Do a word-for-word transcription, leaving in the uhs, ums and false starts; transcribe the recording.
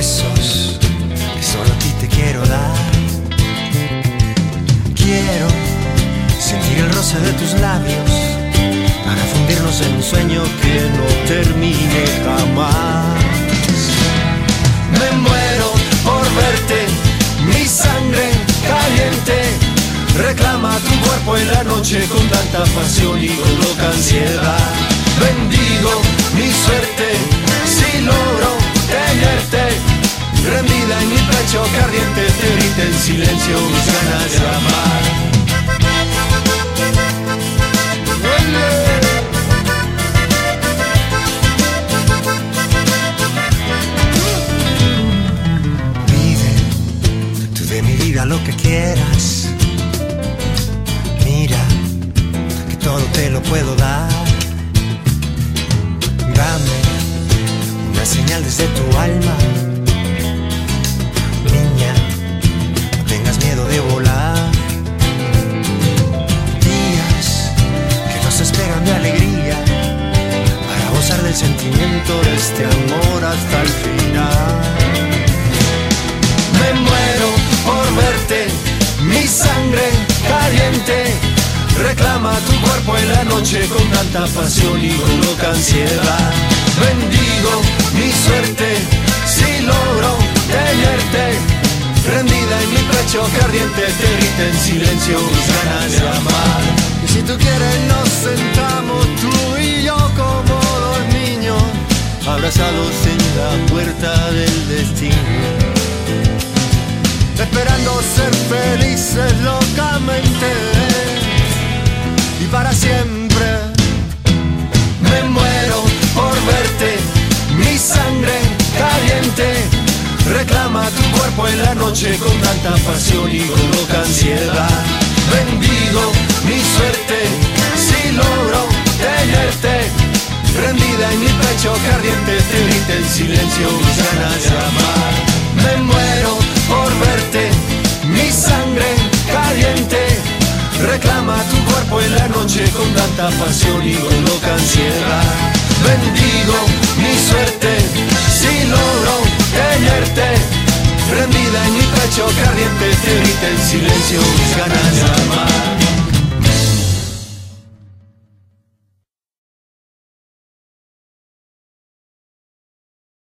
besos que solo a ti te quiero dar. Quiero sentir el roce de tus labios para fundirnos en un sueño que no termine jamás. Me muero por verte, mi sangre caliente reclama tu cuerpo en la noche con tanta pasión y con loca ansiedad. Bendigo mi suerte si logro tenerte rendida en mi pecho que ardiente te grita en silencio mis ganas de amar. Pide tú de mi vida lo que quieras. Mira que todo te lo puedo dar. Dame una señal desde tu alma. Niña, no tengas miedo de volar. Días que nos esperan de alegría para gozar del sentimiento de este amor hasta el final. Me muero por verte, mi sangre caliente reclama tu cuerpo en la noche con tanta pasión y con loca ansiedad. Bendigo mi suerte si logro tenerte rendida en mi pecho que ardiente te grita en silencio mis ganas de amar. Y si tú quieres nos sentamos tú y yo como dos niños abrazados en la puerta del destino, esperando ser felices locamente y para siempre. Me muero por verte, mi sangre caliente reclama tu cuerpo en la noche con tanta pasión y con loca ansiedad. Bendigo mi suerte si logro tenerte rendida en mi pecho que ardiente te grita en silencio mis ganas de amar. Me muero por verte, mi sangre caliente reclama tu cuerpo en la noche con tanta pasión y con loca ansiedad. Bendigo mi suerte si logro tenerte rendida en mi pecho que ardiente te grita en silencio mis ganas de amar.